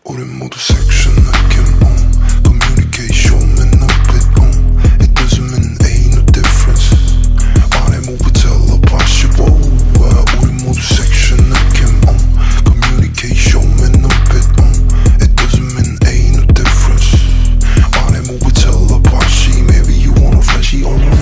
우린 모두 섹션하게 communication 맨 눈빛 It doesn't mean ain't no difference 말해 move 텔레파시 우린 모두 섹션하게 communication 맨 눈빛 It doesn't mean ain't no difference 말해 move 텔레파시 Maybe you wanna flashy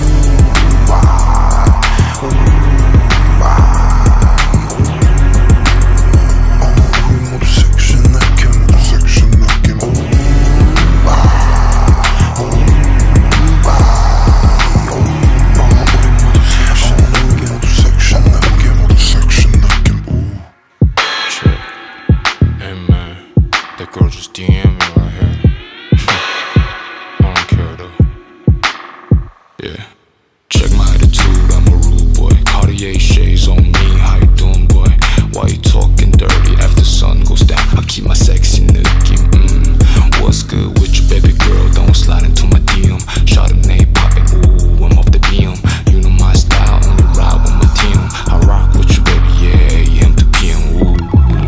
That girl just DM me right here. I don't care though. Yeah. Check my attitude, I'm a rude boy. Cartier shades on me, how you doing, boy? Why you talking dirty after sun goes down? I keep my sexy 느낌. What's good with you, baby girl? Don't slide into my DM. Chardonnay popping, ooh, I'm off the DM. You know my style, only ride with my team. I rock with you, baby, yeah, AM to PM, ooh.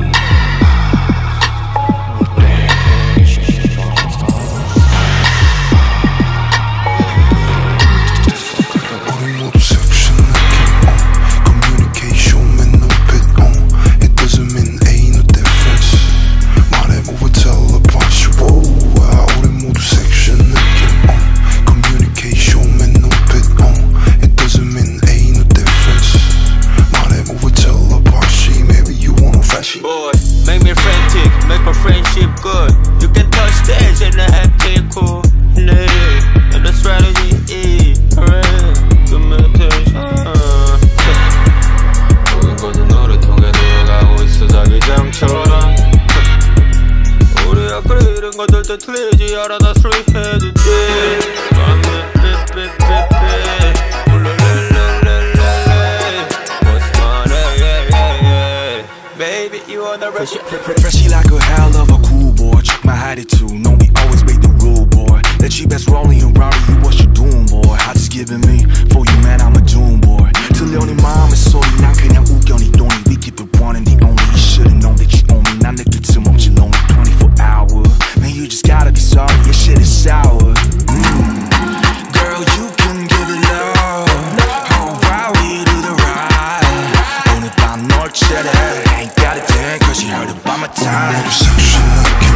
Boy, make me frantic, make my friendship good. You can touch stage and I have to cool. And the strategy is correct. Communication. 모든 것은 너를 통해 돌아가고 있어 자기장처럼. 우리가 그래 이런 것들 다 틀리지 않아 다 street headed Baby, you on the rush. Freshy like a hell of a cool boy. Check my attitude, know we always make the rule, boy. Let you best rolling around you, what you doing, boy? I just giving me for you, man. I'm a doom boy. 들려니 마음의 소리, 난 그냥 우겨니 돈이. We keep the one and the only. You should've known that you own me. 난 느낄 틈 없지, lonely 24 hours. Man, you just gotta be sorry. Your shit is sour. Girl, you can give it love. Alright, we do the ride. 오늘 밤 널 채래. Ain't got a thing, cause you heard about my time.